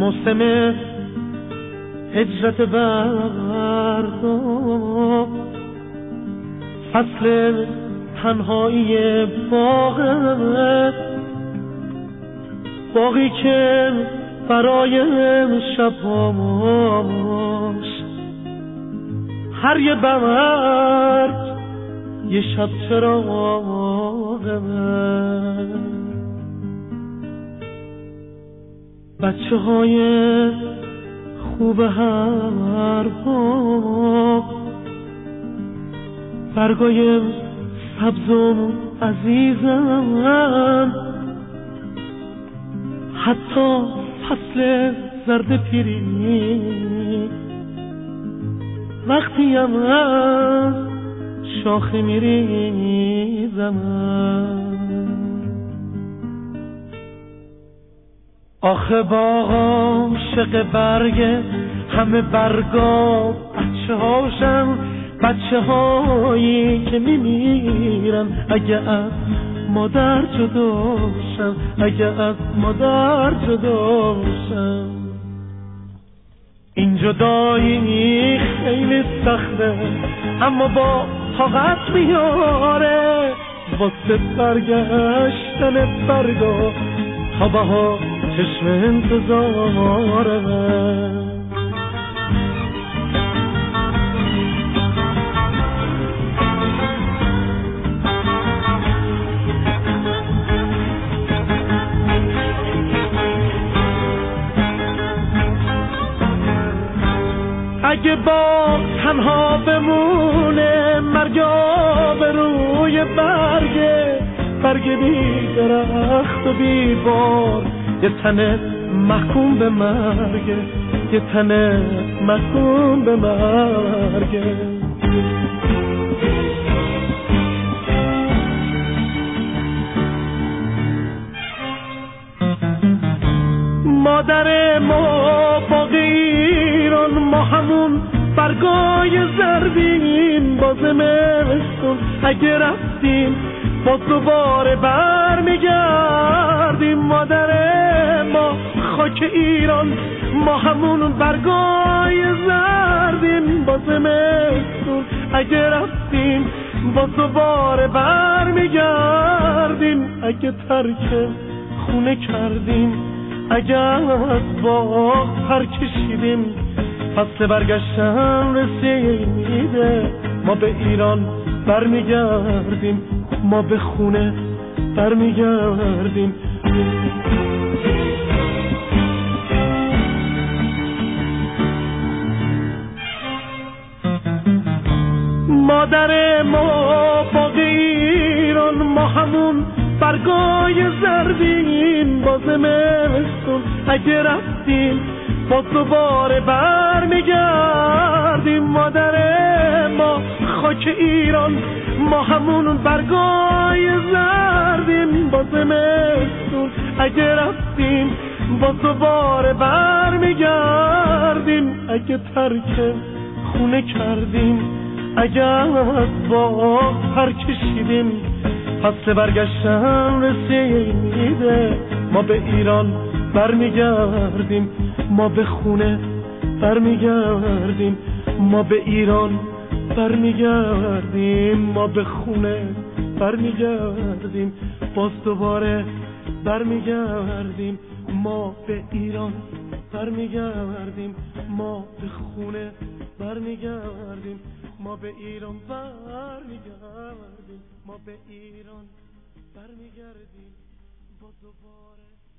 موسم هجرت بردا، فصل تنهایی باغی که برای شبهاش هر یه برگ یه شب چراغه. بچه های خوب هر باغ، برگای سبزم عزیزم، حتی فصل زرد پیری وقتی هم از شاخه میریزم. آخه باغ عاشق برگ همه برگا بچه هاشم، بچه هایی که میمیرن اگه از مادر جداشم، اگه از مادر جداشم. این جدایی خیلی سخته اما با طاقت میاره، واسه برگشتن برگا تا بهار چشم انتظاره. اگه با تنها بمونه مرگا به روی برگ بی درخت و بی بار، یه تنه محکوم به مرگ، یه تنه محکوم به مرگ. مادر ما باغ ایران، ما همون برگای زردیم با زمستون اگه رفتیم باز دوباره برمیگردیم. مادر ما خاک ایران، ما همون برگای زردیم با زمستون اگه رفتیم باز دوباره برمیگردیم. اگه ترک خونه کردیم، اگه از باغ پر کشیدیم، فصل برگشتن رسیده، ما به ایران برمیگردیم، ما به خونه برمیگردیم. مادر ما باغ ایران، ما همون برگای زردیم با زمستون اگه رفتیم باز دوباره برمیگردیم. مادر ما خاک ایران، ما همون برگای زردیم با زمستون اگه رفتیم باز دوباره برمیگردیم. اگه ترک خونه کردیم، اگه از باغ پر کشیدیم، فصل برگشتن رسیده، ما به ایران برمیگردیم، ما به خونه برمیگردیم، ما به ایران برمیگردیم، ما به خونه برمیگردیم، باز دوباره برمیگردیم، ما به ایران برمیگردیم، ما به خونه برمیگردیم، ما به ایران برمیگردیم، ما به ایران برمیگردیم، باز دوباره